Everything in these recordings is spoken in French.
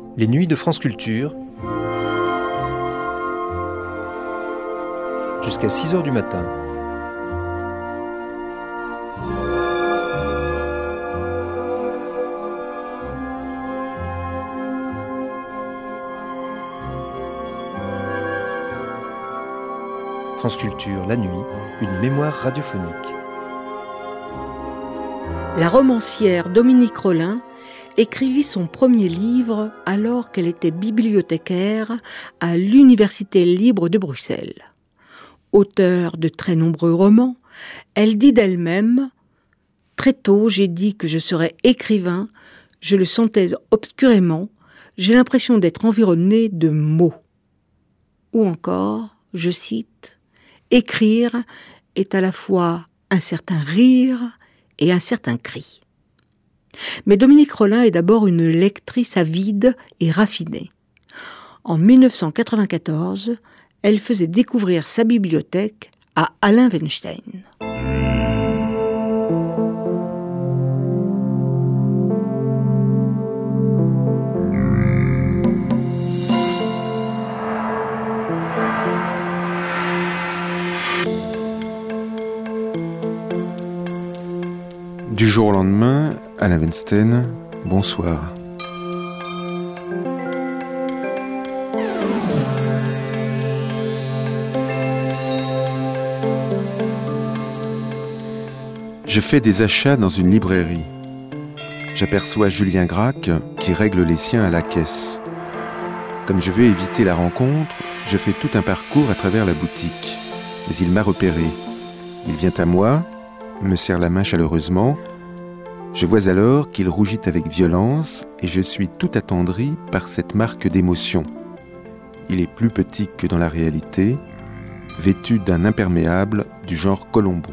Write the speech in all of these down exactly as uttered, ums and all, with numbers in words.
Les nuits de France Culture, jusqu'à six heures du matin. France Culture, la nuit, une mémoire radiophonique. La romancière Dominique Rolin écrivit son premier livre alors qu'elle était bibliothécaire à l'Université libre de Bruxelles. Auteure de très nombreux romans, elle dit d'elle-même « Très tôt, j'ai dit que je serais écrivain, je le sentais obscurément, j'ai l'impression d'être environnée de mots. » Ou encore, je cite, « Écrire est à la fois un certain rire et un certain cri. » Mais Dominique Rolin est d'abord une lectrice avide et raffinée. En dix-neuf cent quatre-vingt-quatorze, elle faisait découvrir sa bibliothèque à Alain Weinstein. Du jour au lendemain, Alain Weinstein, bonsoir. Je fais des achats dans une librairie. J'aperçois Julien Gracq qui règle les siens à la caisse. Comme je veux éviter la rencontre, je fais tout un parcours à travers la boutique. Mais il m'a repéré. Il vient à moi, me serre la main chaleureusement. Je vois alors qu'il rougit avec violence et je suis tout attendri par cette marque d'émotion. Il est plus petit que dans la réalité, vêtu d'un imperméable du genre Colombo.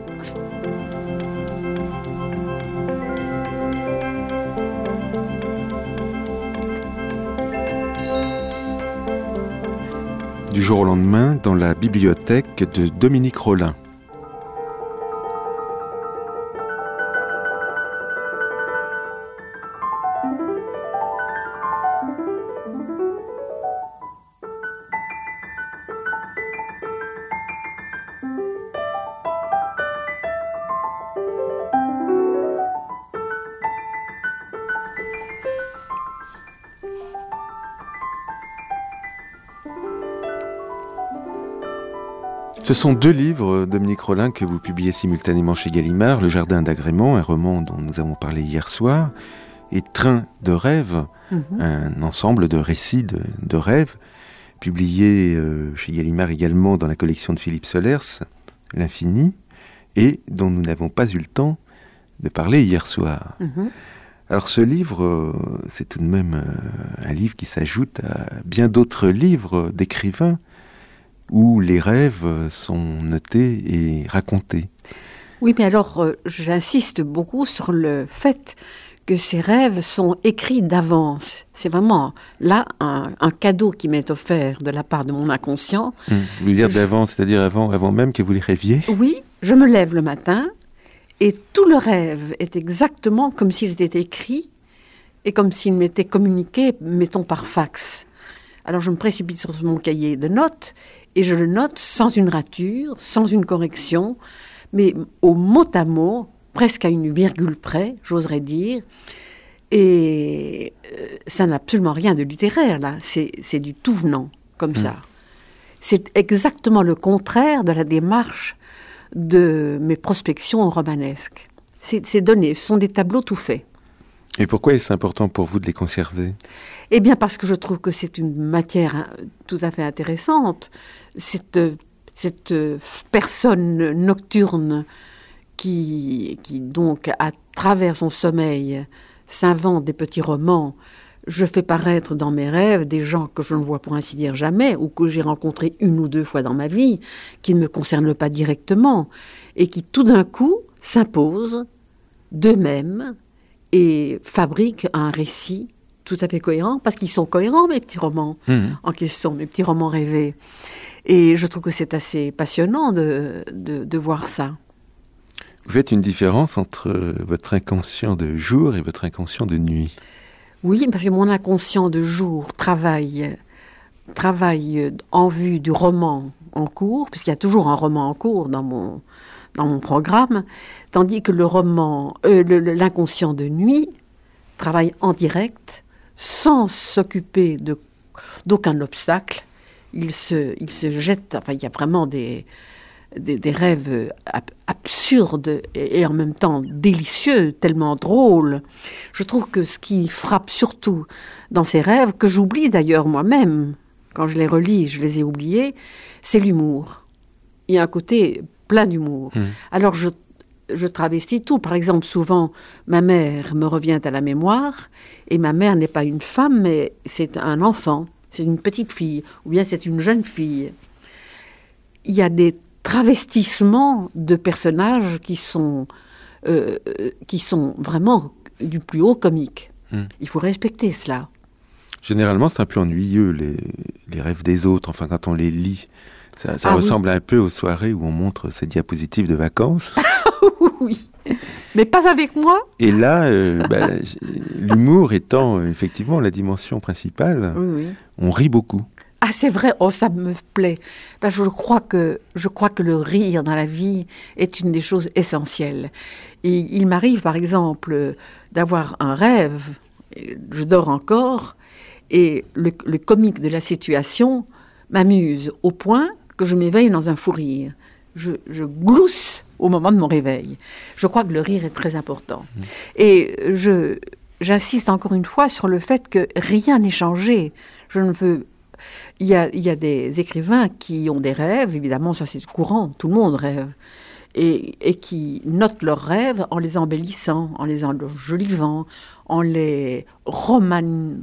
Du jour au lendemain, dans la bibliothèque de Dominique Rolin. Ce sont deux livres, Dominique Rolin, que vous publiez simultanément chez Gallimard, Le Jardin d'agrément, un roman dont nous avons parlé hier soir, et Train de rêve, mm-hmm. un ensemble de récits de, de rêves, publié euh, chez Gallimard également dans la collection de Philippe Solers, L'Infini, et dont nous n'avons pas eu le temps de parler hier soir. Mm-hmm. Alors ce livre, euh, c'est tout de même euh, un livre qui s'ajoute à bien d'autres livres d'écrivains, où les rêves sont notés et racontés. Oui, mais alors, euh, j'insiste beaucoup sur le fait que ces rêves sont écrits d'avance. C'est vraiment, là, un, un cadeau qui m'est offert de la part de mon inconscient. Mmh. Vous voulez dire je... d'avance, c'est-à-dire avant, avant même que vous les rêviez ? Oui, je me lève le matin, et tout le rêve est exactement comme s'il était écrit, et comme s'il m'était communiqué, mettons, par fax. Alors, je me précipite sur mon cahier de notes, et je le note sans une rature, sans une correction, mais au mot à mot, presque à une virgule près, j'oserais dire. Et euh, ça n'a absolument rien de littéraire, là. C'est, c'est du tout venant, comme mmh. ça. C'est exactement le contraire de la démarche de mes prospections romanesques. C'est, c'est donné, ce sont des tableaux tout faits. Et pourquoi est-ce important pour vous de les conserver ? Eh bien, parce que je trouve que c'est une matière tout à fait intéressante. Cette, cette personne nocturne qui, qui, donc, à travers son sommeil, s'invente des petits romans. Je fais paraître dans mes rêves des gens que je ne vois pour ainsi dire jamais, ou que j'ai rencontrés une ou deux fois dans ma vie, qui ne me concernent pas directement, et qui tout d'un coup s'imposent d'eux-mêmes et fabriquent un récit tout à fait cohérent, parce qu'ils sont cohérents, mes petits romans mmh. en question, mes petits romans rêvés. Et je trouve que c'est assez passionnant de, de, de voir ça. Vous faites une différence entre votre inconscient de jour et votre inconscient de nuit. Oui, parce que mon inconscient de jour travaille, travaille en vue du roman en cours, puisqu'il y a toujours un roman en cours dans mon, dans mon programme, tandis que le roman, euh, le, le, l'inconscient de nuit travaille en direct, sans s'occuper de, d'aucun obstacle. Il se, il se jette, enfin, il y a vraiment des... Des, des rêves ab- absurdes et, et en même temps délicieux, tellement drôles. Je trouve que ce qui frappe surtout dans ces rêves, que j'oublie d'ailleurs moi-même, quand je les relis, je les ai oubliés, c'est l'humour. Il y a un côté plein d'humour. Mmh. Alors je, je travestis tout. Par exemple, souvent, ma mère me revient à la mémoire, et ma mère n'est pas une femme, mais c'est un enfant, c'est une petite fille, ou bien c'est une jeune fille. Il y a des travestissements de personnages qui sont, euh, qui sont vraiment du plus haut comique. Mmh. Il faut respecter cela. Généralement, c'est un peu ennuyeux, les, les rêves des autres, enfin, quand on les lit. Ça, ça ah, ressemble oui. un peu aux soirées où on montre ces diapositives de vacances. Oui, mais pas avec moi. Et là, euh, bah, l'humour étant euh, effectivement la dimension principale, oui, oui. on rit beaucoup. Ah, c'est vrai, oh, ça me plaît. Ben, je, crois que, je crois que le rire dans la vie est une des choses essentielles. Et il m'arrive, par exemple, d'avoir un rêve, je dors encore, et le, le comique de la situation m'amuse au point que je m'éveille dans un fou rire. Je, je glousse au moment de mon réveil. Je crois que le rire est très important. Mmh. Et je, j'insiste encore une fois sur le fait que rien n'est changé. Je ne veux... Il y, a, il y a des écrivains qui ont des rêves, évidemment, ça c'est courant, tout le monde rêve, et, et qui notent leurs rêves en les embellissant, en les enjolivant, en les roman,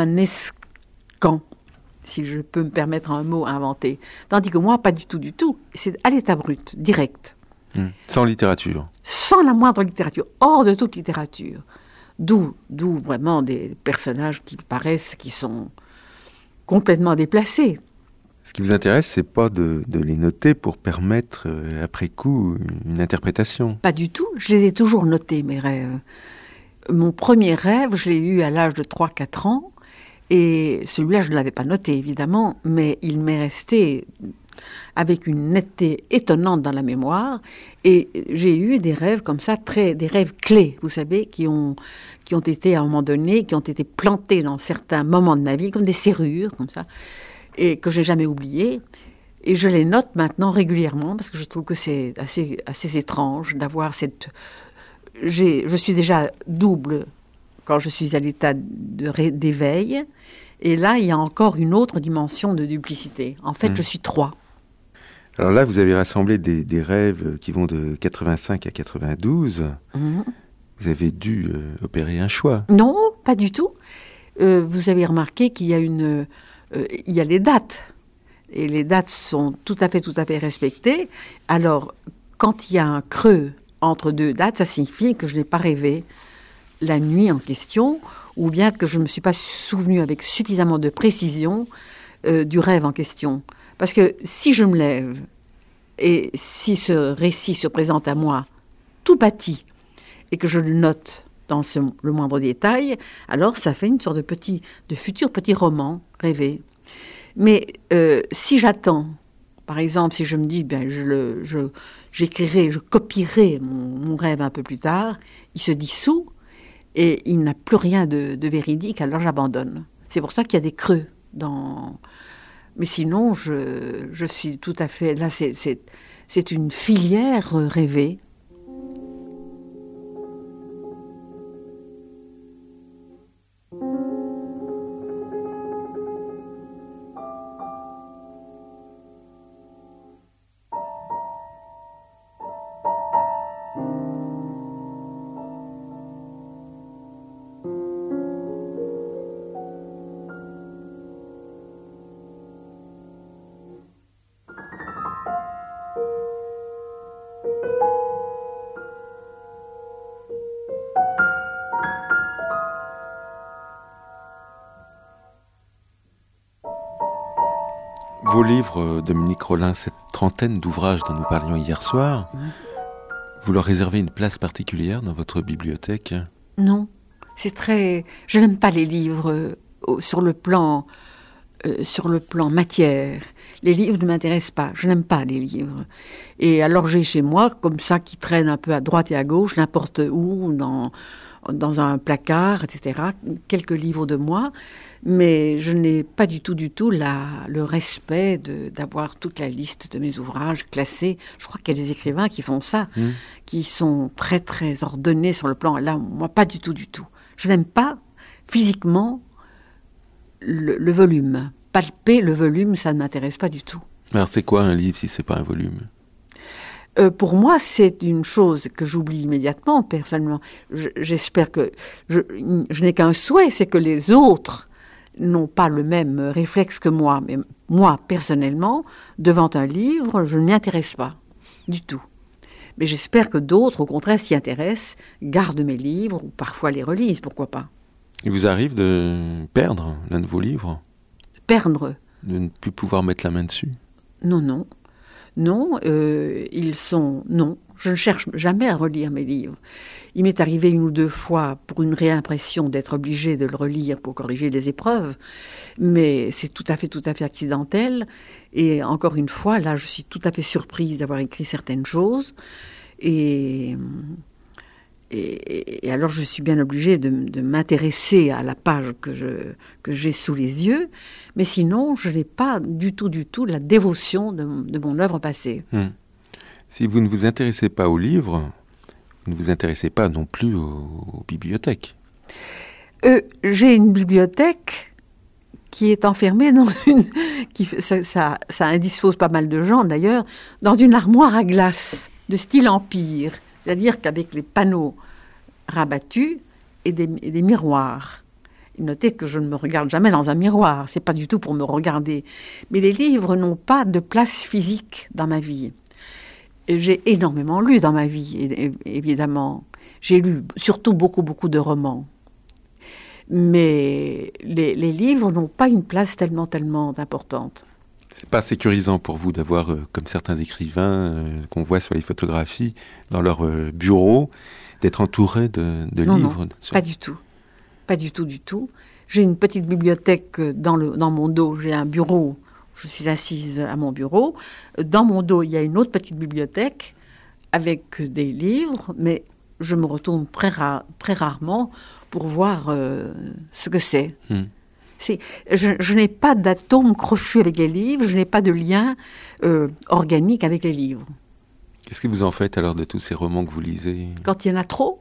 romanesquant, si je peux me permettre un mot inventé. Tandis que moi, pas du tout, du tout. C'est à l'état brut, direct. Mmh. Sans littérature. Sans la moindre littérature, hors de toute littérature. D'où, d'où vraiment des personnages qui paraissent, qui sont... complètement déplacés. Ce qui vous intéresse, c'est pas de, de les noter pour permettre, euh, après coup, une interprétation. Pas du tout. Je les ai toujours notés, mes rêves. Mon premier rêve, je l'ai eu à l'âge de trois quatre ans, et celui-là, je ne l'avais pas noté, évidemment, mais il m'est resté avec une netteté étonnante dans la mémoire, et j'ai eu des rêves comme ça, très, des rêves clés, vous savez, qui ont, qui ont été à un moment donné, qui ont été plantés dans certains moments de ma vie, comme des serrures, comme ça, et que j'ai jamais oubliées. Et je les note maintenant régulièrement, parce que je trouve que c'est assez, assez étrange d'avoir cette... J'ai, je suis déjà double quand je suis à l'état de ré, d'éveil, et là, il y a encore une autre dimension de duplicité. En fait, mmh. je suis trois. Alors là, vous avez rassemblé des, des rêves qui vont de quatre-vingt-cinq à quatre-vingt-douze. Mmh. Vous avez dû euh, opérer un choix. Non, pas du tout. Euh, vous avez remarqué qu'il y a une, euh, il y a les dates. Et les dates sont tout à fait, tout à fait respectées. Alors, quand il y a un creux entre deux dates, ça signifie que je n'ai pas rêvé la nuit en question, ou bien que je ne me suis pas souvenu avec suffisamment de précision euh, du rêve en question. Parce que si je me lève, et si ce récit se présente à moi tout bâti, et que je le note dans ce, le moindre détail, alors ça fait une sorte de, petit, de futur petit roman rêvé. Mais euh, si j'attends, par exemple, si je me dis, ben, je le, je, j'écrirai, je copierai mon, mon rêve un peu plus tard, il se dissout, et il n'a plus rien de, de véridique, alors j'abandonne. C'est pour ça qu'il y a des creux dans... Mais sinon, je, je suis tout à fait... Là, c'est, c'est, c'est une filière rêvée. Vos livres, Dominique Rolin, cette trentaine d'ouvrages dont nous parlions hier soir, mmh. vous leur réservez une place particulière dans votre bibliothèque ? Non, C'est très... Je n'aime pas les livres euh, sur le plan, euh, sur le plan matière. Les livres ne m'intéressent pas. Je n'aime pas les livres. Et alors j'ai chez moi, comme ça, qui traînent un peu à droite et à gauche, n'importe où, dans, dans un placard, et cetera, quelques livres de moi. Mais je n'ai pas du tout, du tout la, le respect de, d'avoir toute la liste de mes ouvrages classés. Je crois qu'il y a des écrivains qui font ça, mmh. qui sont très, très ordonnés sur le plan. Là, moi, pas du tout, du tout. Je n'aime pas physiquement le, le volume. Palper le volume, ça ne m'intéresse pas du tout. Alors, c'est quoi un livre si c'est pas un volume ? Euh, pour moi, c'est une chose que j'oublie immédiatement, personnellement. Je, j'espère que... Je, je n'ai qu'un souhait, c'est que les autres n'ont pas le même réflexe que moi. Mais moi, personnellement, devant un livre, je ne m'y intéresse pas du tout. Mais j'espère que d'autres, au contraire, s'y intéressent, gardent mes livres, ou parfois les relisent, pourquoi pas. Il vous arrive de perdre l'un de vos livres ? Perdre ? De ne plus pouvoir mettre la main dessus ? Non, non. Non, euh, ils sont... Non, je ne cherche jamais à relire mes livres. Il m'est arrivé une ou deux fois, pour une réimpression, d'être obligée de le relire pour corriger les épreuves, mais c'est tout à fait, tout à fait accidentel. Et encore une fois, là, je suis tout à fait surprise d'avoir écrit certaines choses. Et, et, et alors, je suis bien obligée de, de m'intéresser à la page que, je, que j'ai sous les yeux. Mais sinon, je n'ai pas du tout, du tout la dévotion de, de mon œuvre passée. Hum. Si vous ne vous intéressez pas aux livres, vous ne vous intéressez pas non plus aux, aux bibliothèques. Euh, j'ai une bibliothèque qui est enfermée dans une... Qui, ça, ça, ça indispose pas mal de gens, d'ailleurs, dans une armoire à glace de style empire. C'est-à-dire qu'avec les panneaux rabattus et des, et des miroirs. Notez que je ne me regarde jamais dans un miroir. C'est pas du tout pour me regarder. Mais les livres n'ont pas de place physique dans ma vie. Et j'ai énormément lu dans ma vie, évidemment. J'ai lu surtout beaucoup, beaucoup de romans. Mais les, les livres n'ont pas une place tellement, tellement importante. C'est pas sécurisant pour vous d'avoir, euh, comme certains écrivains euh, qu'on voit sur les photographies, dans leur euh, bureau, d'être entouré de, de non, livres Non, sur... pas du tout. Pas du tout, du tout. J'ai une petite bibliothèque dans, le, dans mon dos. J'ai un bureau. Je suis assise à mon bureau. Dans mon dos, il y a une autre petite bibliothèque avec des livres, mais je me retourne très, ra- très rarement pour voir euh, ce que c'est. Hmm. c'est je, je n'ai pas d'atome crochu avec les livres, je n'ai pas de lien euh, organique avec les livres. Qu'est-ce que vous en faites alors de tous ces romans que vous lisez ? Quand il y en a trop,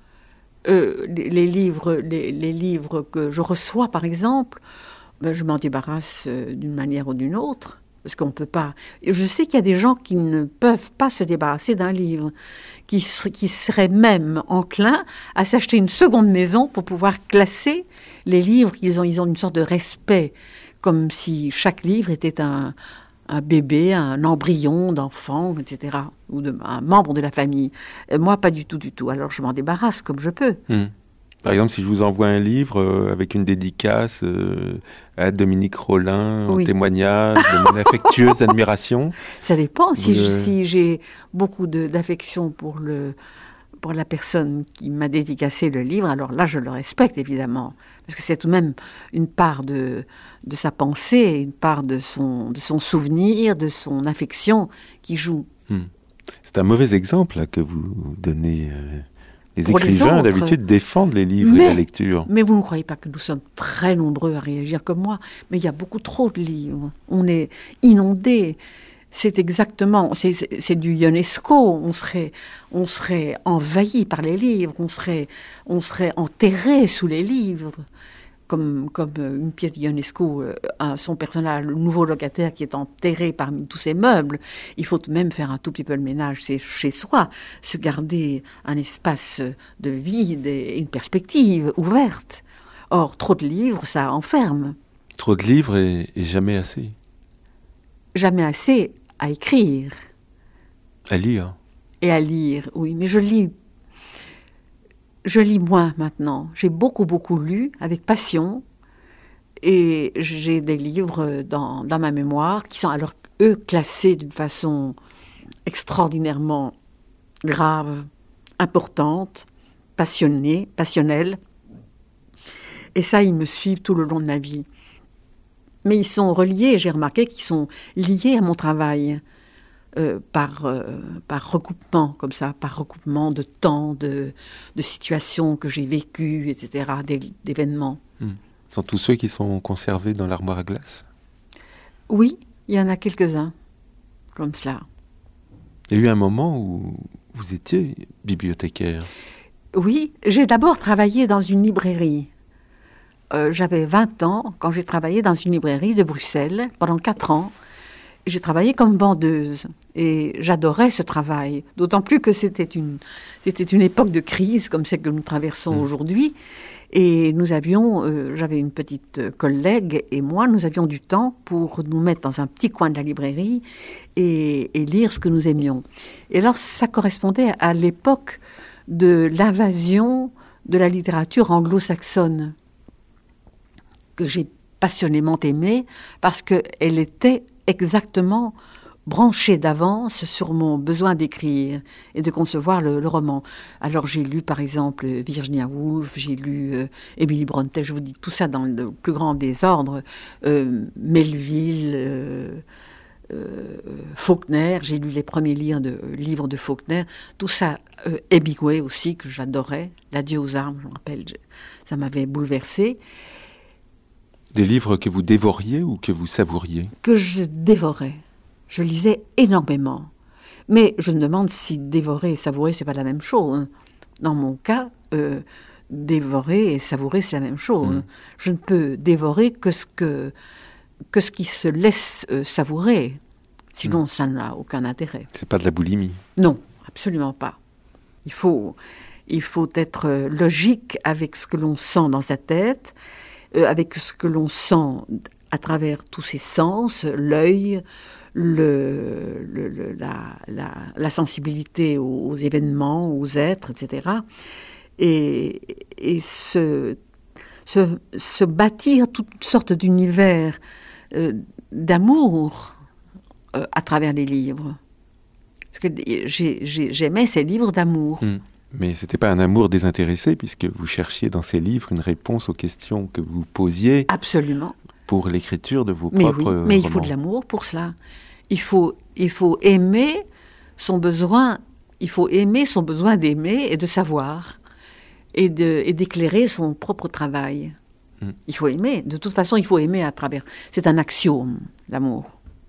euh, les, les, livres, les, les livres que je reçois, par exemple, ben, je m'en débarrasse euh, d'une manière ou d'une autre. Parce qu'on ne peut pas... Je sais qu'il y a des gens qui ne peuvent pas se débarrasser d'un livre, qui, ser- qui seraient même enclins à s'acheter une seconde maison pour pouvoir classer les livres. Ils ont, ils ont une sorte de respect, comme si chaque livre était un, un bébé, un embryon d'enfant, et cetera, ou de, un membre de la famille. Et moi, pas du tout, du tout. Alors je m'en débarrasse comme je peux. Mmh. Par exemple, si je vous envoie un livre euh, avec une dédicace euh, à Dominique Rollin, oui. en témoignage de mon affectueuse admiration. Ça dépend. Si, le... je, si j'ai beaucoup de, d'affection pour, le, pour la personne qui m'a dédicacé le livre, alors là, je le respecte, évidemment. Parce que c'est tout de même une part de, de sa pensée, une part de son, de son souvenir, de son affection qui joue. Hmm. C'est un mauvais exemple là, que vous donnez... Euh... Les Pour écrivains, les d'habitude, défendent les livres mais, et la lecture. Mais vous ne croyez pas que nous sommes très nombreux à réagir comme moi. Mais il y a beaucoup trop de livres. On est inondés. C'est exactement... C'est, c'est, c'est du UNESCO. On serait, on serait envahi par les livres. On serait, on serait enterré sous les livres. Comme, comme une pièce de Ionesco, euh, son personnage, le nouveau locataire qui est enterré parmi tous ses meubles. Il faut même faire un tout petit peu le ménage c'est chez soi, se garder un espace de vide et une perspective ouverte. Or, trop de livres, ça enferme. Trop de livres et, et jamais assez. Jamais assez à écrire. À lire. Et à lire, oui, mais je lis. Je lis moins maintenant. J'ai beaucoup, beaucoup lu, avec passion. Et j'ai des livres dans, dans ma mémoire qui sont, alors, eux, classés d'une façon extraordinairement grave, importante, passionnée, passionnelle. Et ça, ils me suivent tout le long de ma vie. Mais ils sont reliés, j'ai remarqué qu'ils sont liés à mon travail. Euh, par, euh, par recoupement, comme ça, par recoupement de temps, de, de situations que j'ai vécues, et cetera, d'événements. Mmh. Ce sont tous ceux qui sont conservés dans l'armoire à glace? Oui, il y en a quelques-uns, comme cela. Il y a eu un moment où vous étiez bibliothécaire. Oui, j'ai d'abord travaillé dans une librairie. Euh, j'avais vingt ans quand j'ai travaillé dans une librairie de Bruxelles pendant quatre ans. J'ai travaillé comme vendeuse et j'adorais ce travail, d'autant plus que c'était une, c'était une époque de crise comme celle que nous traversons mmh. aujourd'hui. Et nous avions, euh, j'avais une petite collègue et moi, nous avions du temps pour nous mettre dans un petit coin de la librairie et, et lire ce que nous aimions. Et alors, ça correspondait à l'époque de l'invasion de la littérature anglo-saxonne, que j'ai passionnément aimée parce qu'elle était exactement branchée d'avance sur mon besoin d'écrire et de concevoir le, le roman. Alors j'ai lu par exemple Virginia Woolf, j'ai lu euh, Emily Brontë, je vous dis tout ça dans le plus grand désordre, euh, Melville, euh, euh, Faulkner, j'ai lu les premiers livres de, livres de Faulkner, tout ça, euh, Hemingway aussi que j'adorais, L'adieu aux armes, je me rappelle, je, ça m'avait bouleversée. Des livres que vous dévoriez ou que vous savouriez? Que je dévorais. Je lisais énormément. Mais je me demande si dévorer et savourer, c'est pas la même chose. Dans mon cas, euh, dévorer et savourer, c'est la même chose. Mmh. Je ne peux dévorer que ce, que, que ce qui se laisse euh, savourer. Sinon, mmh. ça n'a aucun intérêt. C'est pas de la boulimie? Non, absolument pas. Il faut, il faut être logique avec ce que l'on sent dans sa tête, Euh, avec ce que l'on sent à travers tous ses sens, l'œil, le, le, le, la, la, la sensibilité aux, aux événements, aux êtres, et cetera. Et, et se, se, se bâtir toutes sortes d'univers euh, d'amour euh, à travers les livres. Parce que j'ai, j'ai, j'aimais ces livres d'amour. Mmh. Mais ce n'était pas un amour désintéressé, puisque vous cherchiez dans ces livres une réponse aux questions que vous posiez. Absolument. Pour l'écriture de vos mais propres oui, romans. Mais il faut de l'amour pour cela. Il faut, il faut aimer son besoin, il faut aimer son besoin d'aimer et de savoir, et, de, et d'éclairer son propre travail. Mm. Il faut aimer. De toute façon, il faut aimer à travers... C'est un axiome, l'amour.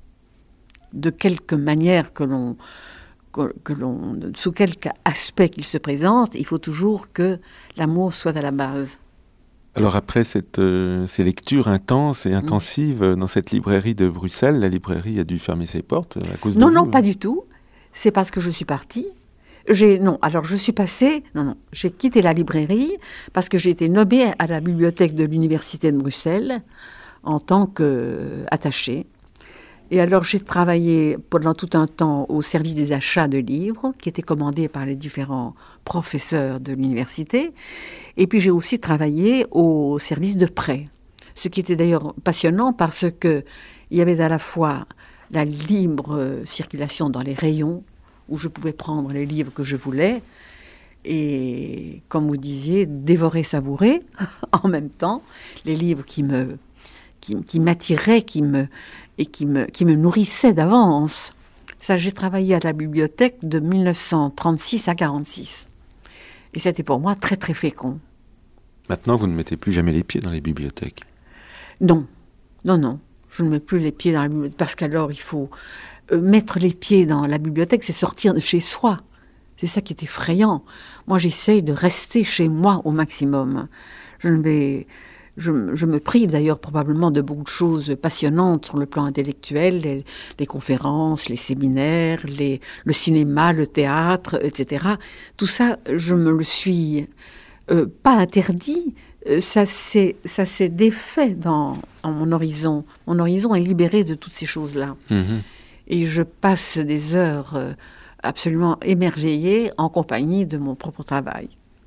De quelque manière que l'on... Que, que l'on, sous quelque aspect qu'il se présente, il faut toujours que l'amour soit à la base. Alors après cette, euh, ces lectures intenses et intensives mmh. dans cette librairie de Bruxelles, la librairie a dû fermer ses portes à cause non, de Non, vous, non, pas du tout. C'est parce que je suis partie. J'ai, non, alors je suis passée... Non, non, j'ai quitté la librairie parce que j'ai été nommée à la bibliothèque de l'Université de Bruxelles en tant qu'attachée. Et alors, j'ai travaillé pendant tout un temps au service des achats de livres, qui était commandé par les différents professeurs de l'université. Et puis, j'ai aussi travaillé au service de prêt, ce qui était d'ailleurs passionnant parce qu'il y avait à la fois la libre circulation dans les rayons, où je pouvais prendre les livres que je voulais, et, comme vous disiez, dévorer, savourer, en même temps, les livres qui me, qui, qui m'attiraient, qui me... et qui me, qui me nourrissait d'avance. Ça, j'ai travaillé à la bibliothèque de mille neuf cent trente-six à quarante-six. Et c'était pour moi très, très fécond. Maintenant, vous ne mettez plus jamais les pieds dans les bibliothèques? Non, non, non. Je ne mets plus les pieds dans la bibliothèque, parce qu'alors, il faut... Euh, mettre les pieds dans la bibliothèque, c'est sortir de chez soi. C'est ça qui est effrayant. Moi, j'essaye de rester chez moi au maximum. Je ne vais... Je, je me prive d'ailleurs probablement de beaucoup de choses passionnantes sur le plan intellectuel, les, les conférences, les séminaires, les, le cinéma, le théâtre, et cetera. Tout ça, je me le suis euh, pas interdit, euh, ça s'est, ça s'est défait dans, dans mon horizon. Mon horizon est libéré de toutes ces choses-là. Mmh. Et je passe des heures euh, absolument émerveillées en compagnie de mon propre travail.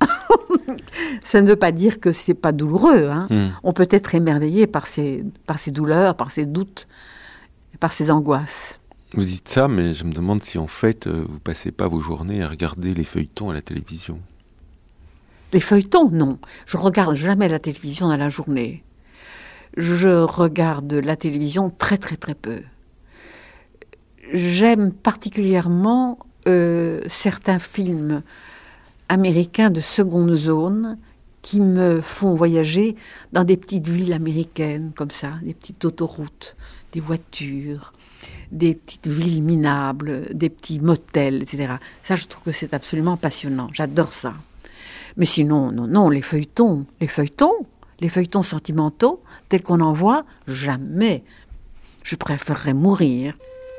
Ça ne veut pas dire que c'est pas douloureux. Hein. Mm. On peut être émerveillé par ces, par ces douleurs, par ces doutes, par ces angoisses. Vous dites ça, mais je me demande si en fait, euh, vous passez pas vos journées à regarder les feuilletons à la télévision. Les feuilletons, non. Je regarde jamais la télévision dans la journée. Je regarde la télévision très très très peu. J'aime particulièrement euh, certains films américains de seconde zone qui me font voyager dans des petites villes américaines comme ça, des petites autoroutes, des voitures, des petites villes minables, des petits motels, et cetera. Ça, je trouve que c'est absolument passionnant. J'adore ça. Mais sinon, non, non, les feuilletons, les feuilletons, les feuilletons sentimentaux, tels qu'on en voit, jamais. Je préférerais mourir.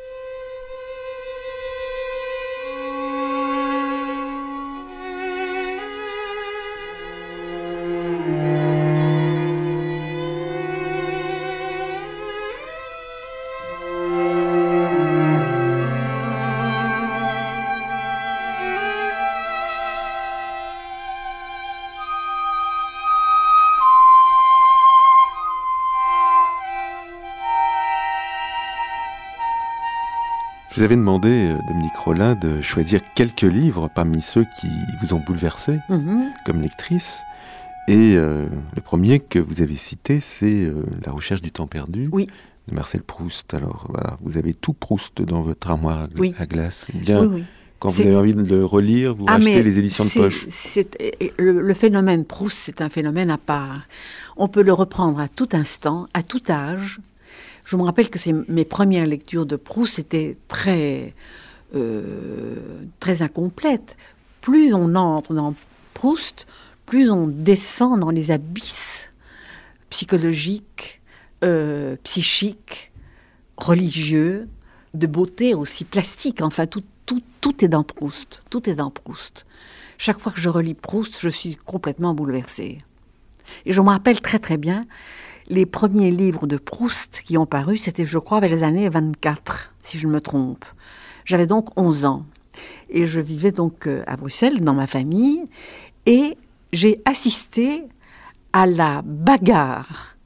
Je vous avais demandé, Dominique Rollin, de choisir quelques livres parmi ceux qui vous ont bouleversé mmh. comme lectrice. Et euh, le premier que vous avez cité, c'est euh, La recherche du temps perdu oui. de Marcel Proust. Alors voilà, vous avez tout Proust dans votre armoire à, oui. à glace. Ou bien, oui, oui. quand c'est... vous avez envie de le relire, vous ah, rachetez les éditions c'est, de poche. C'est, le, le phénomène Proust, c'est un phénomène à part. On peut le reprendre à tout instant, à tout âge. Je me rappelle que c'est mes premières lectures de Proust étaient très, euh, très incomplètes. Plus on entre dans Proust, plus on descend dans les abysses psychologiques, euh, psychiques, religieux, de beauté aussi plastique. Enfin, tout, tout, tout est dans Proust. Tout est dans Proust. Chaque fois que je relis Proust, je suis complètement bouleversée. Et je me rappelle très très bien. Les premiers livres de Proust qui ont paru, c'était, je crois, vers les années vingt-quatre, si je ne me trompe. J'avais donc onze ans. Et je vivais donc à Bruxelles, dans ma famille. Et j'ai assisté à la bagarre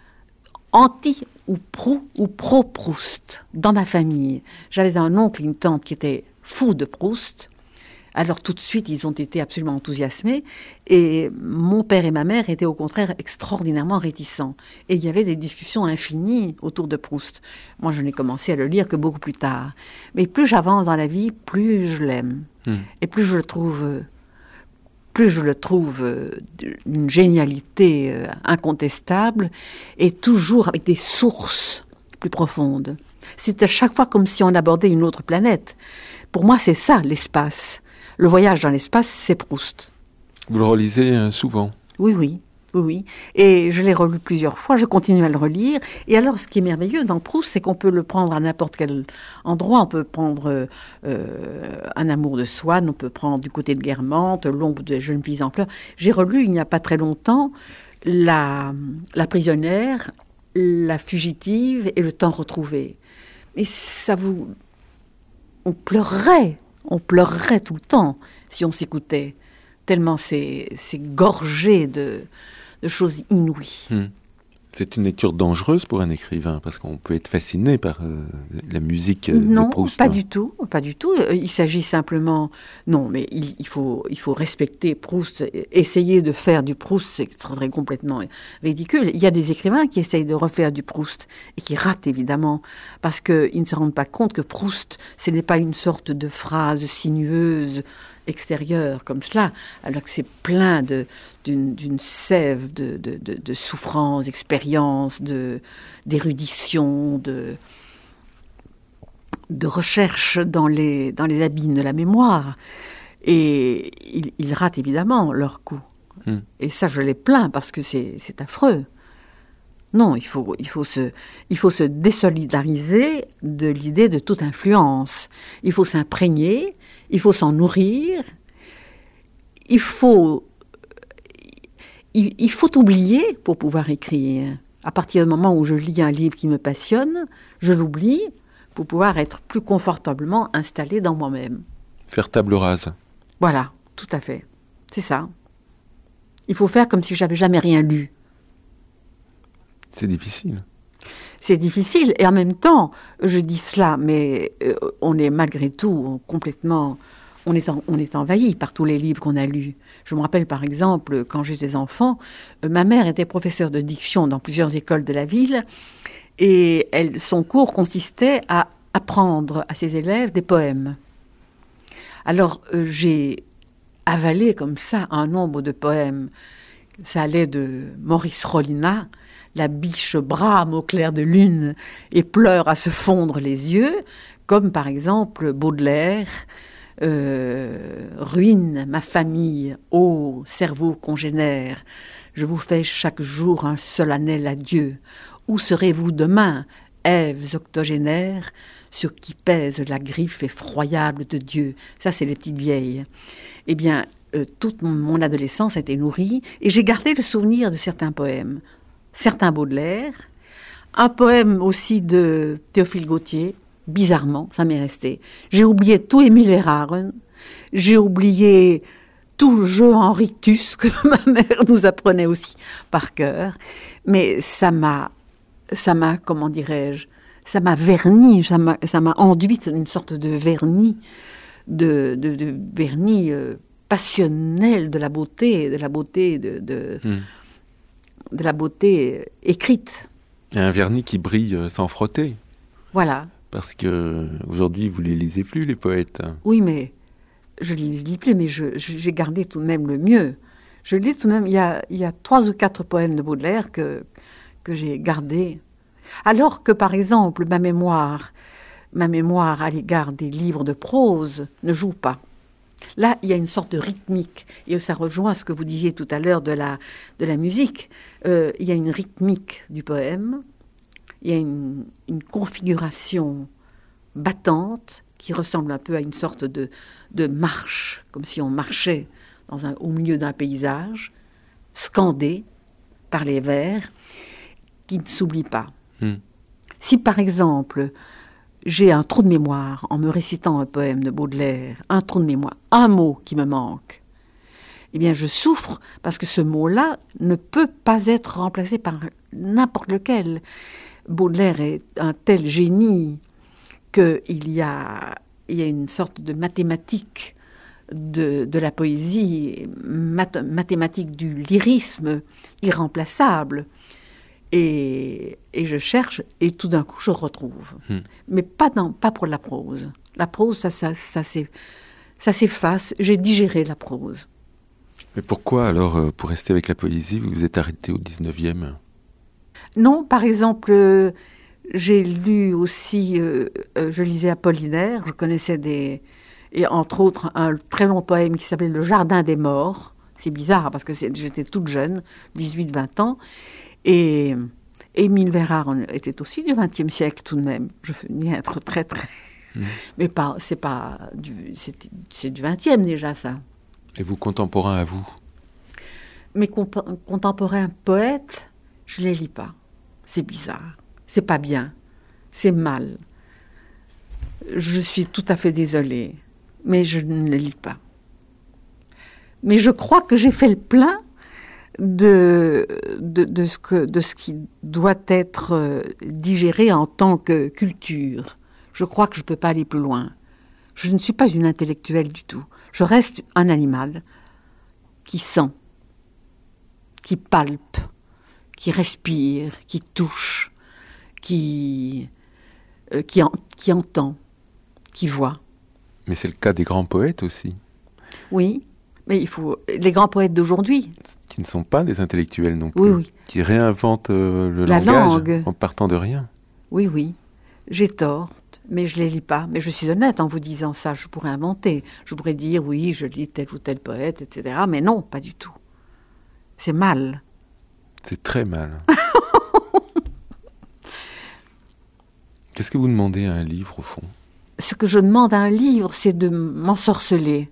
anti ou pro ou pro-Proust dans ma famille. J'avais un oncle et une tante qui étaient fous de Proust. Alors tout de suite, ils ont été absolument enthousiasmés. Et mon père et ma mère étaient au contraire extraordinairement réticents. Et il y avait des discussions infinies autour de Proust. Moi, je n'ai commencé à le lire que beaucoup plus tard. Mais plus j'avance dans la vie, plus je l'aime. Mmh. Et plus je le trouve, plus je le trouve d'une génialité incontestable et toujours avec des sources plus profondes. C'est à chaque fois comme si on abordait une autre planète. Pour moi, c'est ça, l'espace. Le voyage dans l'espace, c'est Proust. Vous le relisez euh, souvent ? Oui, oui, oui, oui. Et je l'ai relu plusieurs fois, je continue à le relire. Et alors, ce qui est merveilleux dans Proust, c'est qu'on peut le prendre à n'importe quel endroit. On peut prendre euh, Un amour de Swann, on peut prendre Du côté de Guermantes, L'ombre des jeunes filles en fleurs. J'ai relu, il n'y a pas très longtemps, La, la prisonnière, La fugitive et Le temps retrouvé. Mais ça vous... On pleurerait, on pleurerait tout le temps si on s'écoutait, tellement c'est, c'est gorgé de, de choses inouïes. Hum. C'est une lecture dangereuse pour un écrivain, parce qu'on peut être fasciné par euh, la musique euh, non, de Proust. Non, pas hein. du tout, pas du tout. Il s'agit simplement... Non, mais il, il, faut, il faut respecter Proust. Essayer de faire du Proust, c'est serait complètement ridicule. Il y a des écrivains qui essayent de refaire du Proust et qui ratent, évidemment, parce qu'ils ne se rendent pas compte que Proust, ce n'est pas une sorte de phrase sinueuse extérieure comme cela, alors que c'est plein de, d'une, d'une sève de, de, de, de souffrance, d'expérience, de, d'érudition, de, de recherche dans les, dans les abîmes de la mémoire. Et ils, ils ratent évidemment leur coup. Mmh. Et ça, je les plains parce que c'est, c'est affreux. Non, il faut, il, faut se, il faut se désolidariser de l'idée de toute influence. Il faut s'imprégner, il faut s'en nourrir, il faut, il, il faut oublier pour pouvoir écrire. À partir du moment où je lis un livre qui me passionne, je l'oublie pour pouvoir être plus confortablement installé dans moi-même. Faire table rase. Voilà, tout à fait. C'est ça. Il faut faire comme si j'avais jamais rien lu. C'est difficile. C'est difficile. Et en même temps, je dis cela, mais euh, on est malgré tout complètement on est, en, on est envahi par tous les livres qu'on a lus. Je me rappelle par exemple, quand j'étais enfant, euh, ma mère était professeure de diction dans plusieurs écoles de la ville, et elle, son cours consistait à apprendre à ses élèves des poèmes. Alors euh, j'ai avalé comme ça un nombre de poèmes. Ça allait de Maurice Rollinat, la biche brame au clair de lune et pleure à se fondre les yeux, comme par exemple Baudelaire, euh, ruine ma famille, ô cerveau congénère, je vous fais chaque jour un solennel adieu. Où serez-vous demain, Èves octogénaires, sur qui pèse la griffe effroyable de Dieu? Ça, c'est les petites vieilles. Eh bien, euh, toute mon adolescence a été nourrie, et j'ai gardé le souvenir de certains poèmes. Certains Baudelaire, un poème aussi de Théophile Gautier, bizarrement, ça m'est resté. J'ai oublié tout Émile Erhardt, j'ai oublié tout Jehan Rictus, que ma mère nous apprenait aussi par cœur, mais ça m'a, ça m'a, comment dirais-je, ça m'a verni, ça m'a, ça m'a enduite une sorte de vernis, de, de, de vernis euh, passionnel de la beauté, de la beauté de, de, hmm. de la beauté écrite. Il y a un vernis qui brille sans frotter. Voilà. Parce que aujourd'hui vous les lisez plus, les poètes. Oui, mais je ne les lis plus, mais je, je, j'ai gardé tout de même le mieux. Je lis tout de même, il y a, il y a trois ou quatre poèmes de Baudelaire que, que j'ai gardés. Alors que, par exemple, ma mémoire, ma mémoire à l'égard des livres de prose ne joue pas. Là, il y a une sorte de rythmique. Et ça rejoint ce que vous disiez tout à l'heure de la, de la musique. Euh, il y a une rythmique du poème. Il y a une, une configuration battante qui ressemble un peu à une sorte de, de marche, comme si on marchait dans un, au milieu d'un paysage, scandé par les vers, qui ne s'oublie pas. Mmh. Si, par exemple, j'ai un trou de mémoire en me récitant un poème de Baudelaire, un trou de mémoire, un mot qui me manque, eh bien, je souffre parce que ce mot-là ne peut pas être remplacé par n'importe lequel. Baudelaire est un tel génie qu'il y a, il y a une sorte de mathématique de, de la poésie, math, mathématique du lyrisme irremplaçable. Et, et je cherche, et tout d'un coup, je retrouve. Mmh. Mais pas, dans, pas pour la prose. La prose, ça, ça, ça, ça s'efface. J'ai digéré la prose. Mais pourquoi, alors, pour rester avec la poésie, vous vous êtes arrêté au dix-neuvième ? Non, par exemple, euh, j'ai lu aussi, euh, euh, je lisais Apollinaire, je connaissais des... Et entre autres, un très long poème qui s'appelait « Le jardin des morts ». C'est bizarre, parce que c'est, j'étais toute jeune, dix-huit vingt ans. Et Émile Erhardt était aussi du vingtième siècle tout de même. Je venais être très, très... Mmh. Mais pas, c'est pas du... C'est, c'est du vingtième déjà, ça. Et vous, contemporains à vous ? Mes comp- contemporains poètes, je les lis pas. C'est bizarre. C'est pas bien. C'est mal. Je suis tout à fait désolée. Mais je ne les lis pas. Mais je crois que j'ai fait le plein de, de, de, ce, que, de ce qui doit être digéré en tant que culture. Je crois que je ne peux pas aller plus loin. Je ne suis pas une intellectuelle du tout. Je reste un animal qui sent, qui palpe, qui respire, qui touche, qui, euh, qui, en, qui entend, qui voit. Mais c'est le cas des grands poètes aussi. Oui, mais il faut les grands poètes d'aujourd'hui. Qui ne sont pas des intellectuels non plus. Oui, oui. Qui réinventent euh, le La langage langue. En partant de rien. Oui, oui. J'ai tort, mais je ne les lis pas. Mais je suis honnête en vous disant ça. Je pourrais inventer. Je pourrais dire, oui, je lis tel ou tel poète, et cetera. Mais non, pas du tout. C'est mal. C'est très mal. Qu'est-ce que vous demandez à un livre, au fond ? Ce que je demande à un livre, c'est de m'ensorceler.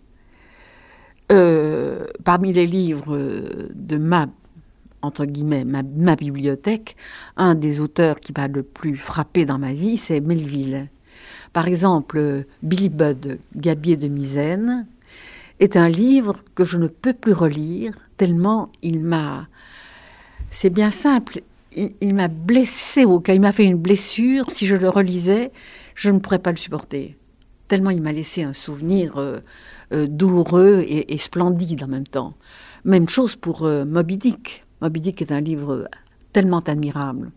Euh, parmi les livres de ma, entre guillemets, ma, ma bibliothèque, un des auteurs qui m'a le plus frappé dans ma vie, c'est Melville. Par exemple, Billy Budd, Gabier de Misaine, est un livre que je ne peux plus relire, tellement il m'a... C'est bien simple, il, il m'a blessé au cas, il m'a fait une blessure. Si je le relisais, je ne pourrais pas le supporter. Tellement il m'a laissé un souvenir euh, euh, douloureux et, et splendide en même temps. Même chose pour euh, Moby Dick. Moby Dick est un livre tellement admirable.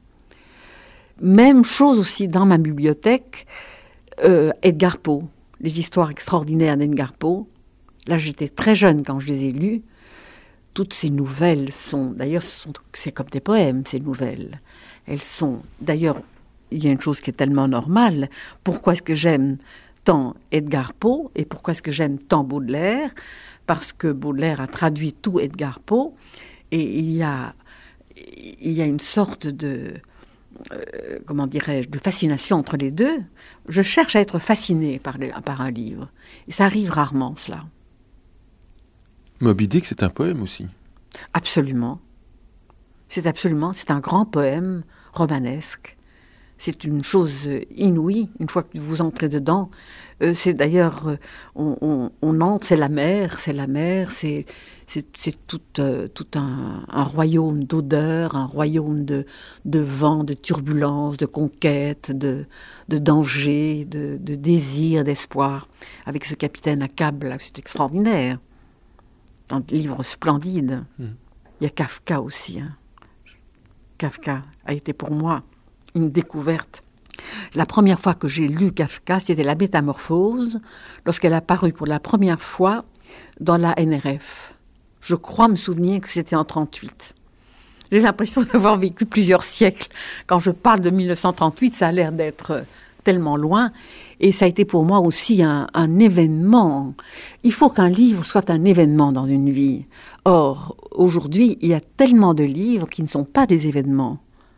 Même chose aussi dans ma bibliothèque, euh, Edgar Poe, les histoires extraordinaires d'Edgar Poe. Là, j'étais très jeune quand je les ai lues. Toutes ces nouvelles sont, d'ailleurs, ce sont, c'est comme des poèmes, ces nouvelles. Elles sont, d'ailleurs, il y a une chose qui est tellement normale. Pourquoi est-ce que j'aime tant Edgar Poe et pourquoi est-ce que j'aime tant Baudelaire? Parce que Baudelaire a traduit tout Edgar Poe et il y a, il y a une sorte de, euh, comment dirais-je, de fascination entre les deux. Je cherche à être fascinée par, les, par un livre. Et ça arrive rarement, cela. Moby Dick, c'est un poème aussi. Absolument. C'est absolument, c'est un grand poème romanesque. C'est une chose inouïe, une fois que vous entrez dedans. Euh, c'est d'ailleurs, euh, on, on, on entre, c'est la mer, c'est la mer, c'est, c'est, c'est tout, euh, tout un, un royaume d'odeurs, un royaume de, de vent, de turbulence, de conquête, de, de danger, de, de désir, d'espoir. Avec ce capitaine à câble, c'est extraordinaire. Un livre splendide. Mmh. Il y a Kafka aussi. Hein. Kafka a été pour moi une découverte. La première fois que j'ai lu Kafka, c'était La Métamorphose, lorsqu'elle a paru pour la première fois dans la N R F. Je crois me souvenir que c'était en trente-huit. J'ai l'impression d'avoir vécu plusieurs siècles. Quand je parle de mille neuf cent trente-huit, ça a l'air d'être tellement loin. Et ça a été pour moi aussi un, un événement. Il faut qu'un livre soit un événement dans une vie. Or, aujourd'hui, il y a tellement de livres qui ne sont pas des événements.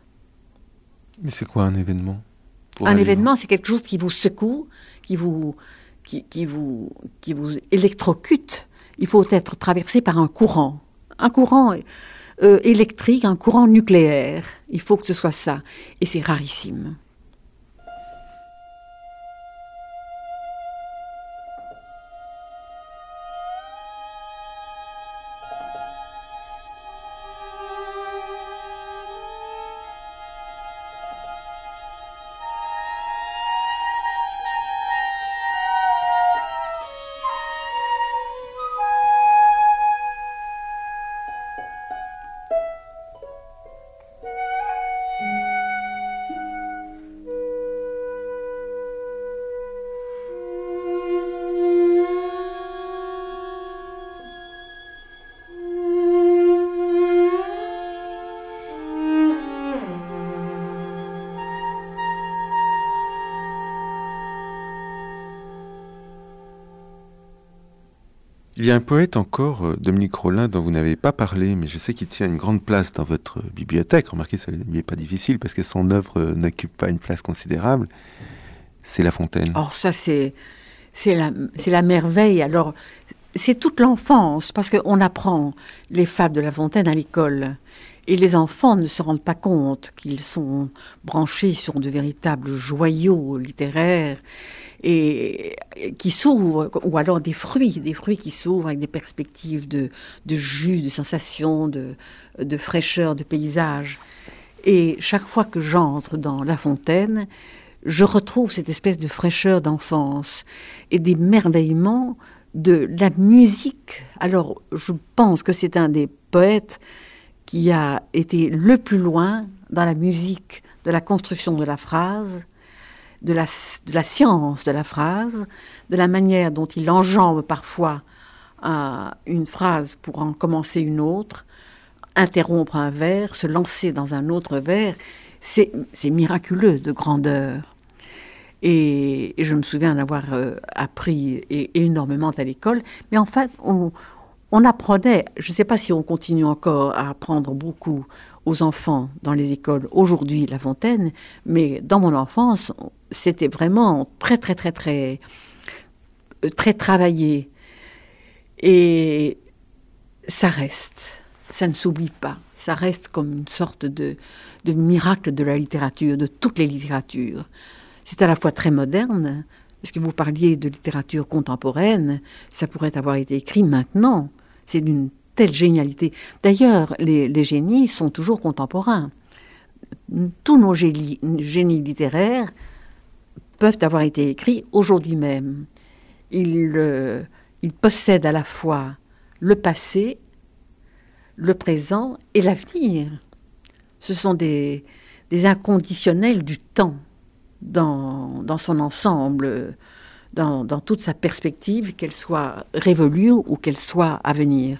Mais c'est quoi un événement? Un, un événement, livre? C'est quelque chose qui vous secoue, qui vous, qui, qui vous, qui vous électrocute. Il faut être traversé par un courant. Un courant euh, électrique, un courant nucléaire. Il faut que ce soit ça. Et c'est rarissime. Il y a un poète encore, Dominique Rolin, dont vous n'avez pas parlé, mais je sais qu'il tient une grande place dans votre bibliothèque. Remarquez, ça ne lui est pas difficile parce que son œuvre n'occupe pas une place considérable. C'est La Fontaine. Or, ça, c'est, c'est, la, c'est la merveille. Alors, c'est toute l'enfance, parce qu'on apprend les fables de La Fontaine à l'école. Et les enfants ne se rendent pas compte qu'ils sont branchés sur de véritables joyaux littéraires et qui s'ouvrent, ou alors des fruits, des fruits qui s'ouvrent avec des perspectives de, de jus, de sensations, de, de fraîcheur, de paysage. Et chaque fois que j'entre dans La Fontaine, je retrouve cette espèce de fraîcheur d'enfance et d'émerveillement de la musique. Alors, je pense que c'est un des poètes qui a été le plus loin dans la musique de la construction de la phrase, de la, de la science de la phrase, de la manière dont il enjambe parfois un, une phrase pour en commencer une autre, interrompre un vers, se lancer dans un autre vers. C'est, c'est miraculeux de grandeur. Et, et je me souviens d'avoir euh, appris et, énormément à l'école. Mais en fait, on... On apprenait, je ne sais pas si on continue encore à apprendre beaucoup aux enfants dans les écoles aujourd'hui, La Fontaine, mais dans mon enfance, c'était vraiment très, très, très, très, très travaillé. Et ça reste, ça ne s'oublie pas. Ça reste comme une sorte de, de miracle de la littérature, de toutes les littératures. C'est à la fois très moderne, parce que vous parliez de littérature contemporaine, ça pourrait avoir été écrit maintenant. C'est d'une telle génialité. D'ailleurs, les, les génies sont toujours contemporains. Tous nos génies, génies littéraires peuvent avoir été écrits aujourd'hui même. Ils, euh, il possède à la fois le passé, le présent et l'avenir. Ce sont des, des inconditionnels du temps dans, dans son ensemble, dans, dans toute sa perspective, qu'elle soit révolue ou qu'elle soit à venir.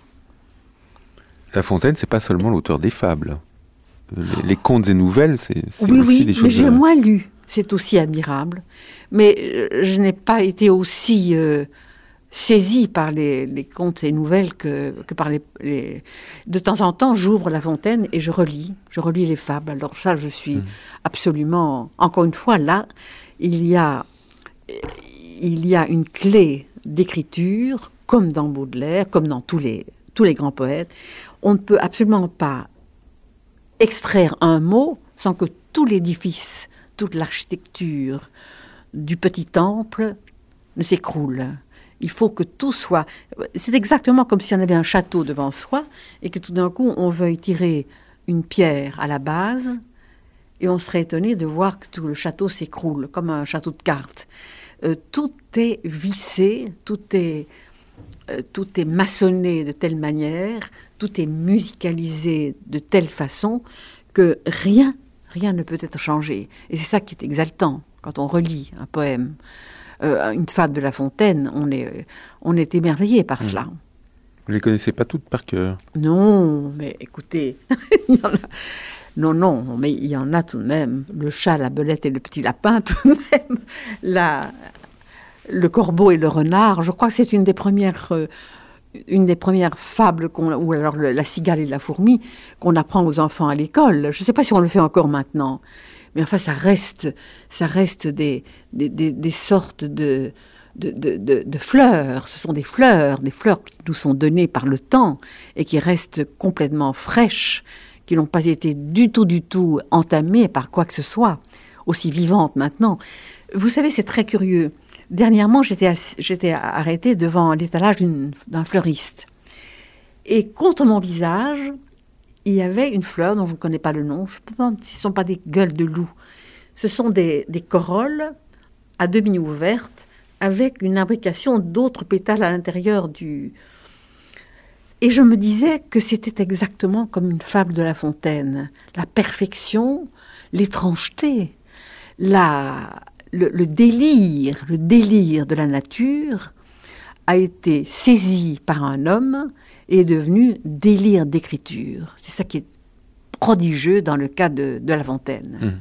La Fontaine, c'est pas seulement l'auteur des fables. Les, les contes et nouvelles, c'est, c'est oui, aussi oui, des choses... Oui, mais j'ai moins lu. C'est aussi admirable. Mais euh, je n'ai pas été aussi euh, saisie par les, les contes et nouvelles que, que par les, les... De temps en temps, j'ouvre La Fontaine et je relis. Je relis les fables. Alors ça, je suis mmh. absolument... Encore une fois, là, il y a, il y a une clé d'écriture, comme dans Baudelaire, comme dans tous les, tous les grands poètes. On ne peut absolument pas extraire un mot sans que tout l'édifice, toute l'architecture du petit temple ne s'écroule. Il faut que tout soit... C'est exactement comme si on avait un château devant soi et que tout d'un coup, on veuille tirer une pierre à la base et on serait étonné de voir que tout le château s'écroule, comme un château de cartes. Euh, tout est vissé, tout est... Euh, tout est maçonné de telle manière, tout est musicalisé de telle façon que rien, rien ne peut être changé. Et c'est ça qui est exaltant quand on relit un poème, euh, une fable de La Fontaine, on est, on est émerveillé par mmh. cela. Vous ne les connaissez pas toutes par cœur? Non, mais écoutez, il y en a... Non, non, mais il y en a tout de même. Le chat, la belette et le petit lapin, tout de même. La... Le corbeau et le renard, je crois que c'est une des premières, euh, une des premières fables, qu'on, ou alors le, la cigale et la fourmi, qu'on apprend aux enfants à l'école. Je ne sais pas si on le fait encore maintenant, mais enfin ça reste, ça reste des, des, des, des sortes de, de, de, de, de fleurs. Ce sont des fleurs, des fleurs qui nous sont données par le temps et qui restent complètement fraîches, qui n'ont pas été du tout, du tout entamées par quoi que ce soit, aussi vivantes maintenant. Vous savez, c'est très curieux. Dernièrement, j'étais, ass- j'étais arrêtée devant l'étalage d'une, d'un fleuriste. Et contre mon visage, il y avait une fleur dont je ne connais pas le nom. Je ne sais pas si ce ne sont pas des gueules de loup. Ce sont des, des corolles à demi ouvertes avec une imbrication d'autres pétales à l'intérieur du... Et je me disais que c'était exactement comme une fable de La Fontaine. La perfection, l'étrangeté, la... Le, le délire, le délire de la nature a été saisi par un homme et est devenu délire d'écriture. C'est ça qui est prodigieux dans le cas de, de La Fontaine. Mmh.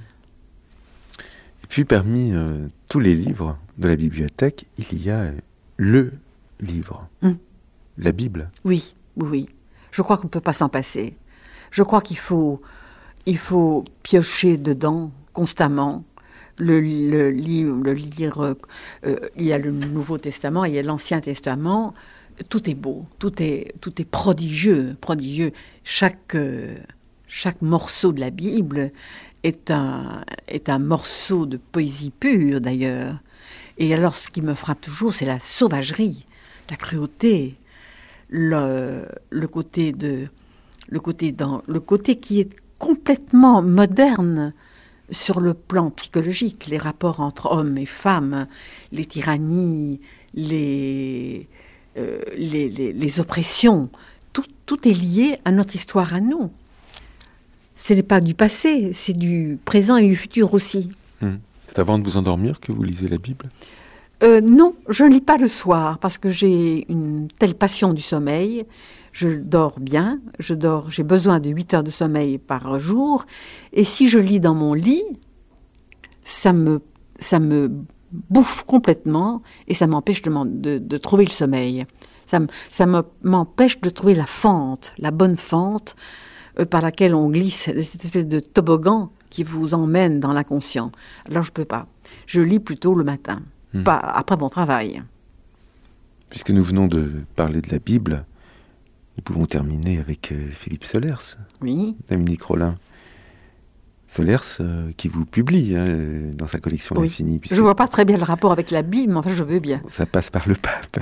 Et puis parmi euh, tous les livres de la bibliothèque, il y a euh, le livre, mmh. la Bible. Oui, oui, oui. Je crois qu'on ne peut pas s'en passer. Je crois qu'il faut, il faut piocher dedans constamment. Le, le, le, le lire, euh, il y a le Nouveau Testament, il y a l'Ancien Testament, tout est beau, tout est, tout est prodigieux, prodigieux. Chaque, euh, chaque morceau de la Bible est un, est un morceau de poésie pure d'ailleurs. Et alors ce qui me frappe toujours, c'est la sauvagerie, la cruauté, le, le, côté, de, le, côté, dans, le côté qui est complètement moderne, sur le plan psychologique, les rapports entre hommes et femmes, les tyrannies, les, euh, les, les, les oppressions, tout, tout est lié à notre histoire à nous. Ce n'est pas du passé, c'est du présent et du futur aussi. Mmh. C'est avant de vous endormir que vous lisez la Bible ? euh, Non, je ne lis pas le soir parce que j'ai une telle passion du sommeil. Je dors bien, je dors, j'ai besoin de huit heures de sommeil par jour. Et si je lis dans mon lit, ça me, ça me bouffe complètement et ça m'empêche de, de, de trouver le sommeil. Ça, ça me, m'empêche de trouver la fente, la bonne fente euh, par laquelle on glisse, cette espèce de toboggan qui vous emmène dans l'inconscient. Alors je ne peux pas. Je lis plutôt le matin, mmh. pas après mon travail. Puisque nous venons de parler de la Bible, nous pouvons terminer avec euh, Philippe Solers. Oui. Dominique Rollin. Solers euh, qui vous publie hein, dans sa collection oui. L'Infini. Je ne vois pas très bien le rapport avec la Bible, mais enfin je veux bien. Ça passe par le pape.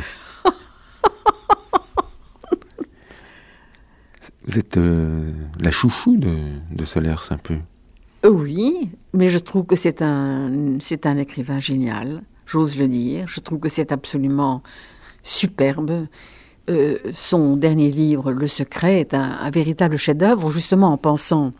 Vous êtes euh, la chouchou de, de Solers un peu. Oui, mais je trouve que c'est un, c'est un écrivain génial, j'ose le dire. Je trouve que c'est absolument superbe. Euh, son dernier livre, Le Secret, est un, un véritable chef-d'œuvre. Justement, en pensant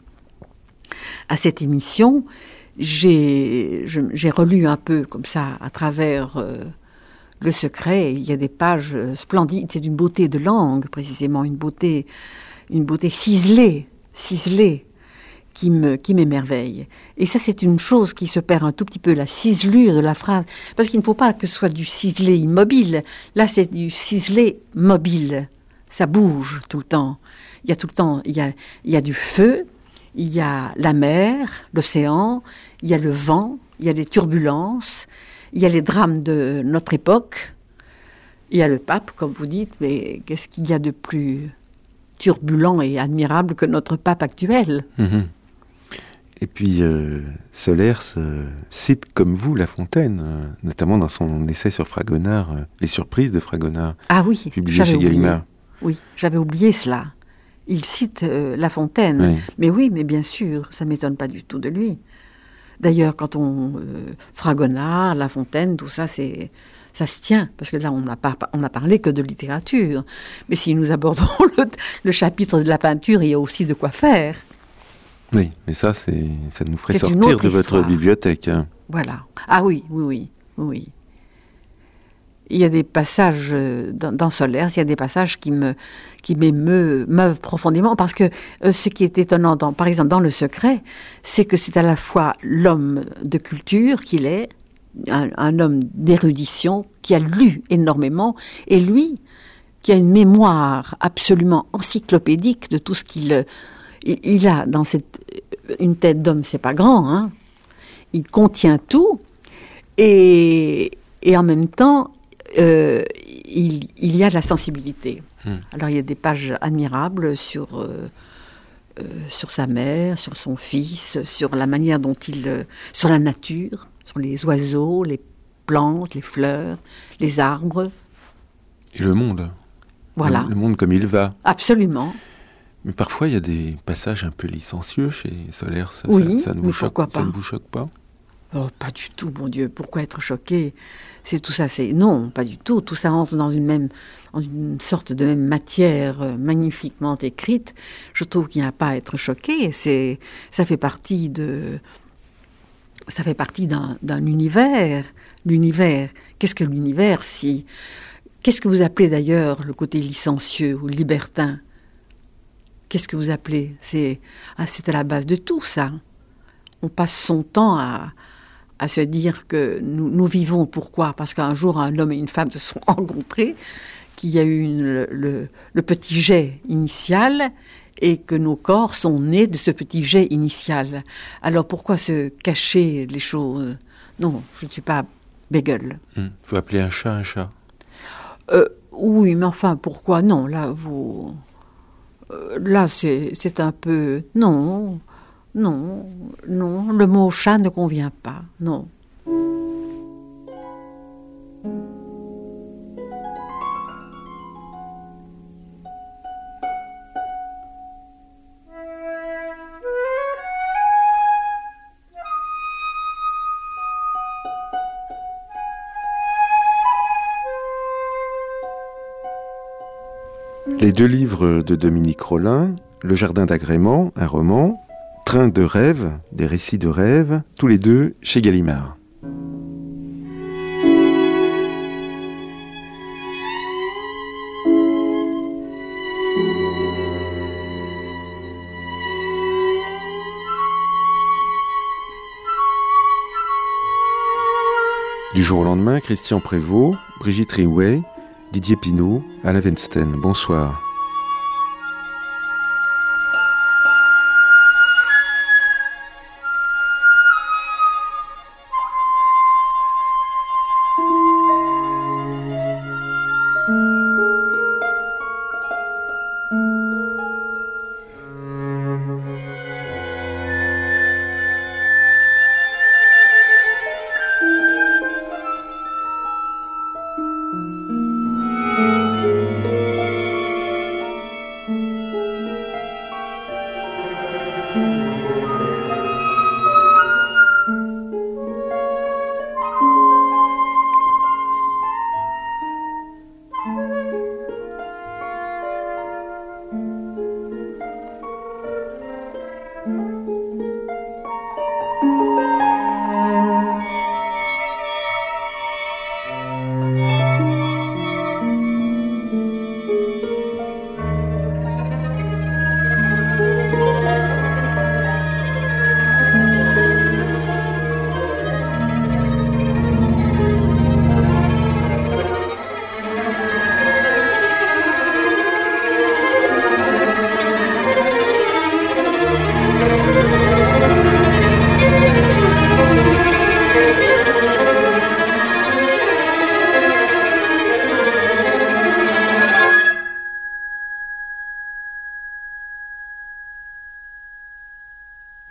à cette émission, j'ai, je, j'ai relu un peu comme ça à travers euh, Le Secret. Il y a des pages splendides. C'est d'une beauté de langue, précisément, une beauté, une beauté ciselée, ciselée. qui me, qui m'émerveille. Et ça, c'est une chose qui se perd un tout petit peu, la ciselure de la phrase. Parce qu'il ne faut pas que ce soit du ciselé immobile. Là, c'est du ciselé mobile. Ça bouge tout le temps. Il y a tout le temps, il y a, il y a du feu, il y a la mer, l'océan, il y a le vent, il y a les turbulences, il y a les drames de notre époque, il y a le pape, comme vous dites, mais qu'est-ce qu'il y a de plus turbulent et admirable que notre pape actuel ? Mmh. Et puis, euh, Solers euh, cite comme vous La Fontaine, euh, notamment dans son essai sur Fragonard, euh, Les surprises de Fragonard, ah oui, publié chez Gallimard. Oui, j'avais oublié cela. Il cite euh, La Fontaine. Oui. Mais oui, mais bien sûr, ça ne m'étonne pas du tout de lui. D'ailleurs, quand on... Euh, Fragonard, La Fontaine, tout ça, c'est... Ça se tient, parce que là, on n'a pas, on n'a parlé que de littérature. Mais si nous abordons le, le chapitre de la peinture, il y a aussi de quoi faire. Oui, mais ça, c'est, ça nous ferait c'est sortir de votre bibliothèque. Hein. Voilà. Ah oui, oui, oui, oui. Il y a des passages dans, dans Solers, il y a des passages qui me, qui m'émeuvent profondément, parce que euh, ce qui est étonnant, dans, par exemple, dans Le Secret, c'est que c'est à la fois l'homme de culture qu'il est, Un, un homme d'érudition qui a lu énormément, et lui, qui a une mémoire absolument encyclopédique de tout ce qu'il il, il a dans cette une tête d'homme, c'est pas grand, hein. Il contient tout, et, et en même temps, euh, il, il y a de la sensibilité. Mmh. Alors il y a des pages admirables sur euh, euh, sur sa mère, sur son fils, sur la manière dont il, euh, sur la nature. Sur les oiseaux, les plantes, les fleurs, les arbres. Et le monde. Voilà. Le, le monde comme il va. Absolument. Mais parfois, il y a des passages un peu licencieux chez Solers. Ça, oui, ça, ça, ne vous mais choque, pourquoi pas. Ça ne vous choque pas ? Oh, pas du tout, mon Dieu. Pourquoi être choqué ? C'est tout ça, c'est... Non, pas du tout. Tout ça entre dans une même, dans une sorte de même matière euh, magnifiquement écrite. Je trouve qu'il n'y a pas à être choqué. C'est... Ça fait partie de... Ça fait partie d'un, d'un univers. L'univers, qu'est-ce que l'univers si... Qu'est-ce que vous appelez d'ailleurs le côté licencieux ou libertin ? Qu'est-ce que vous appelez ? C'est, ah, c'est à la base de tout ça. On passe son temps à, à se dire que nous, nous vivons. Pourquoi ? Parce qu'un jour, un homme et une femme se sont rencontrés, qu'il y a eu une, le, le, le petit jet initial, et que nos corps sont nés de ce petit jet initial. Alors pourquoi se cacher les choses ? Non, je ne suis pas bégueule. Il mmh. faut appeler un chat un chat. Euh, oui, mais enfin, pourquoi ? Non, là, vous... Euh, là, c'est, c'est un peu... Non, non, non, le mot chat ne convient pas, non. Les deux livres de Dominique Rolin, Le Jardin d'agrément, un roman, Train de rêve, des récits de rêve, tous les deux chez Gallimard. Du jour au lendemain, Christian Prévost, Brigitte Rinway, Didier Pinault, Alain Weinstein. Bonsoir.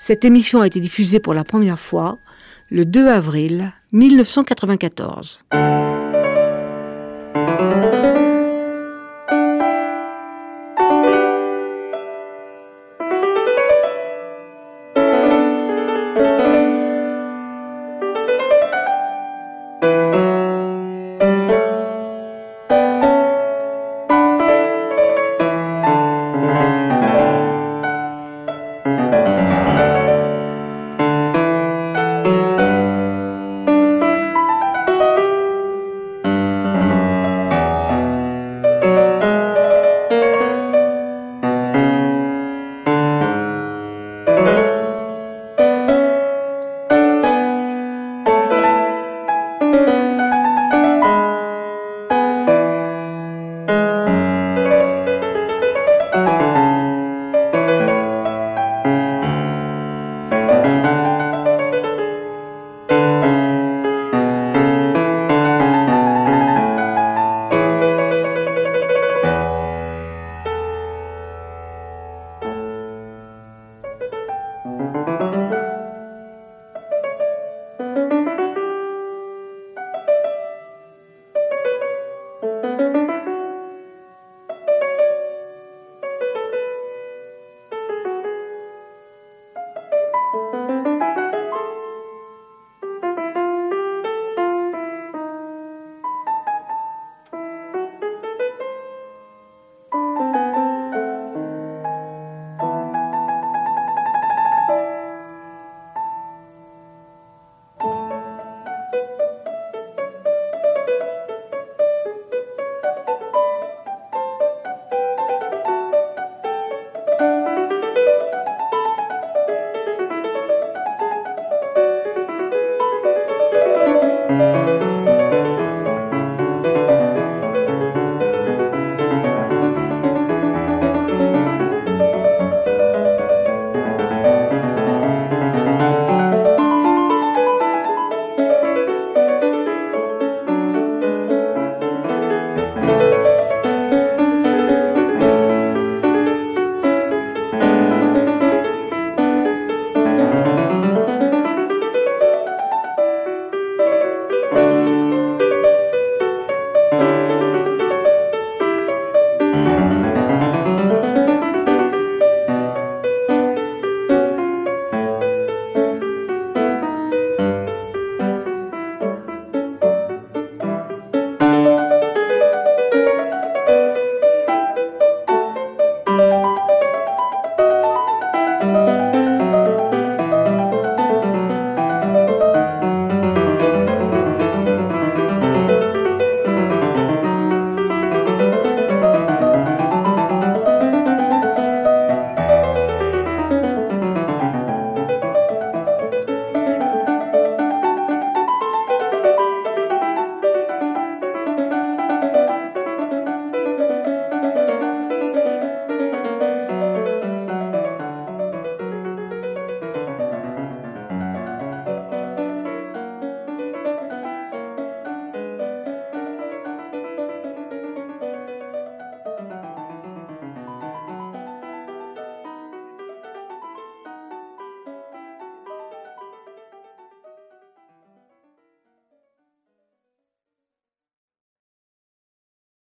Cette émission a été diffusée pour la première fois le deux avril mille neuf cent quatre-vingt-quatorze. Thank you.